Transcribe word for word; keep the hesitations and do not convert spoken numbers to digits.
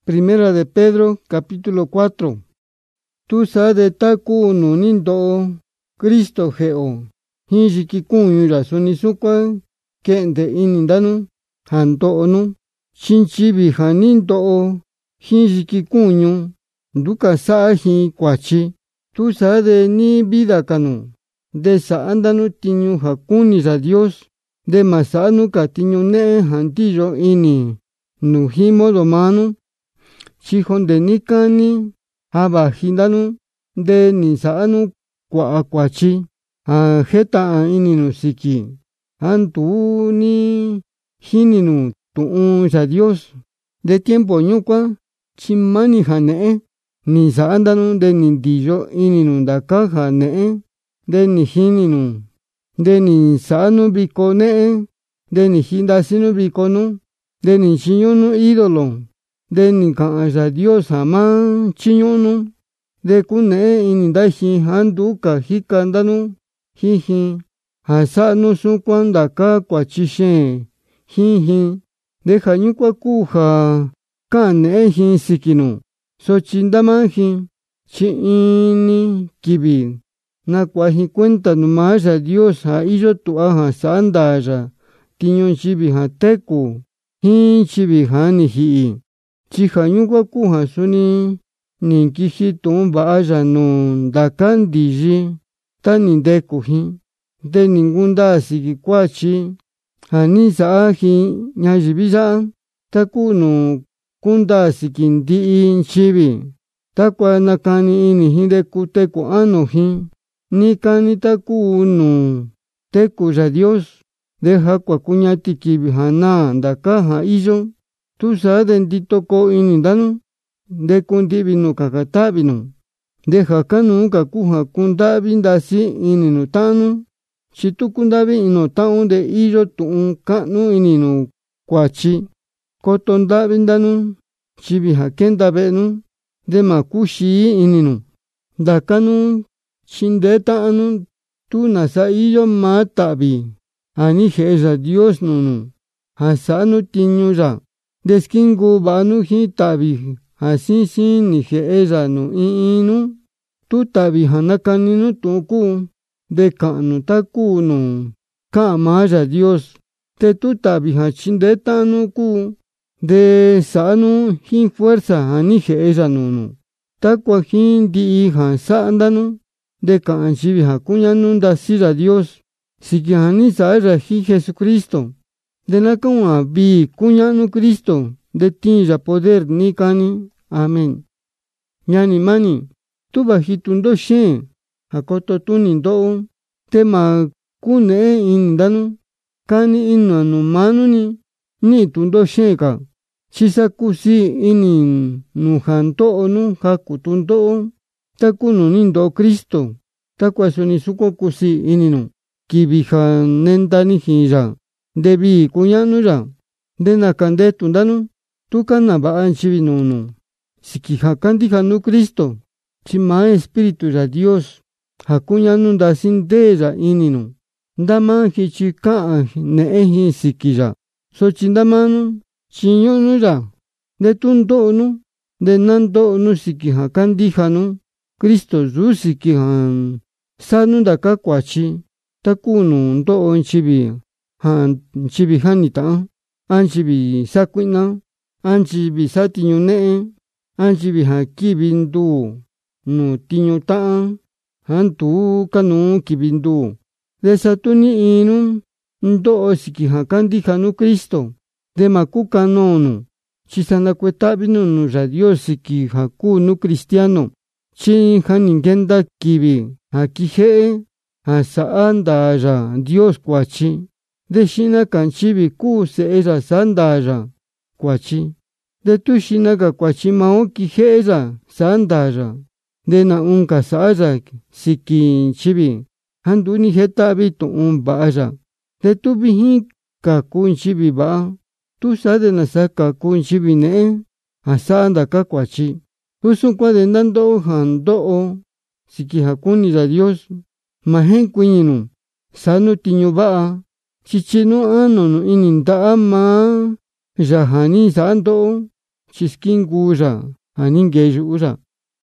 Primera de Pedro, capítulo cuatro. Tu sa de taku no nindo Cristo geo. Hinjiki kunyura suni sukwa kende inindanu hando onu. Shinchibi hanindo hinjiki kunyu duka sa hi kwachi. Tu sa de ni vida kanu. De sa andanu tiñu hakuni ra Dios. De masanu ka tiñu ne hantillo ini. Nujimo domanu. Chihon de nikani haba hindanu de nisaanu kwa kwachi a heta ininu siki antu ni hininu tuun ya Dios de tiempo ñukwa chimani hane ni saandanu de nindiyo ininu ndaka hane de ni hininu de ni saanu biko ne de ni hindasinu biko nu de ni chiñunu ídolo de ni ka'aya Dios ama chiñunu de kune inindaji handuka hikandanu hihi hasanu sukwanda ka kwachishe hihi de hanyukwa kuja kane hi sikinu sochindama hi chiini kibi na kwaji cuenta numaya Dios ha iyo tuaja sandaya tiño chibi ha teku hi chibi hani hi chija ñukwa kuja suni ninkiji tumba aya no ndakandiji tani ndekuji de ningunda siki kwachi hani saaji ñayiviya takunu kunda siki ndii chibi takwa nakani ini de kuteku anoji nikani takunu teku ya Dios deja kwa kuñati kibi hana ndakaja iyo tu sa de nditoko inindanu de kundibinu kakatabinu de hakanu kakuja kundabi ndasi ininu tanu chitu kundabi ino taun de iyo tuun kanu ininu kwachi koto ndabi ndanu chibi hakenda benu de makushi ininu dakanu chindeta anu tu nasa iyo matabi ani jeja Dios nunu hasanu tiñuya deskingu banu hi tabi hasi sin ni jeeza no inu tu tabi hanakaninu tuku de kanu taku no kamaya Dios te tu tabi hachindeta no ku de sanu hin fuerza hani jeeza no no takwa hin di hasa andanu de kanchibi hakuñanu ndasira Dios sikihani saera hi Jesucristo de nakama bi kuñanu Cristo de tinya poder nikani amén ñani mani tu bajitundo she hakoto tuni ndo tema kune indanu kani inanu manuni ni tundo sheka chisakusi ini nujanto onu hakutundo takunu nindo Cristo takwasuni sukokusi ininu kibiha nendani hija debi kuñanu ya de nakande tundanu tukana ba'an chibinunu siki hakandi hanu Cristo chima espíritu ya Dios hakuñanu ndasin de ya ininu ndama hichika neehi siki ya sochindamanu chiñonu ya de tundonu de nandonu siki hakandi hanu Cristo yu siki han sanu ndaka kwachi takunu ndo chibi han chibi hanita anchibi sakuina anchibi satiñu ne anchibi hakibindu nu tiñu ta hantu kanu kibindu de satuni inu ndo siki hakandi hanu Cristo de makuka nonu chisana kuetabinu nu radio siki hakunu cristiano chi haningenda kibi hakije hasaanda ya Dios kwachi de shina kanchibi ku se esa sandaya kwachi de tu shina ka kwachi mao ki heza sandaya de na unka saya siki chibi handuni heta bi tu un baya de tu bihi ka kun chibi ba tu sa de na sa ka kun chibi ne asanda ka kwachi usun kwa de nando hando siki hakuni da Dios mahen kuñinu sanu tiñu ba chichinu ano no ininda ama jahani sando chiskin guya, anin geyuya.